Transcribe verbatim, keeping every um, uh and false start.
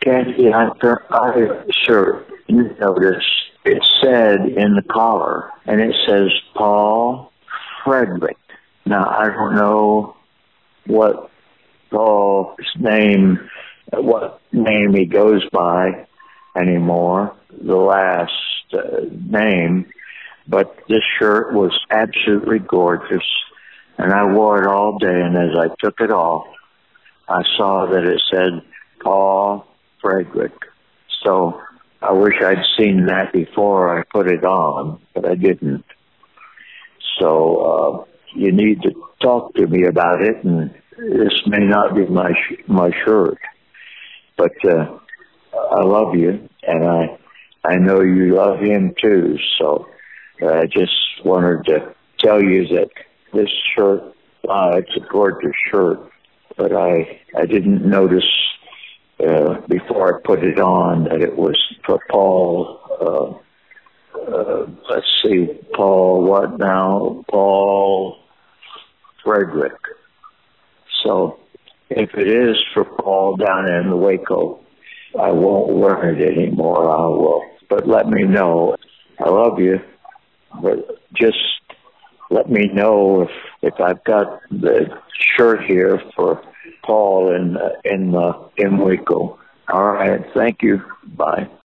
Kathy, I, I sure you notice it said in the collar, and it says Paul Frederick. Now, I don't know what Paul's name, what name he goes by anymore, the last uh, name, but this shirt was absolutely gorgeous, and I wore it all day, and as I took it off, I saw that it said Paul Frederick. So I wish I'd seen that before I put it on, but I didn't. So uh, you need to talk to me about it, and this may not be my sh- my shirt, but uh, I love you, and I I know you love him too. So uh, I just wanted to tell you that this shirt, uh, it's a gorgeous shirt, but I I didn't notice uh, before I put it on that it was for Paul. Uh, uh, let's see, Paul what now? Paul Frederick. So if it is for Paul down in Waco, I won't wear it anymore. I will. But let me know. I love you, but just let me know if if I've got the shirt here for Paul in uh, in uh, in Waco. All right. Thank you. Bye.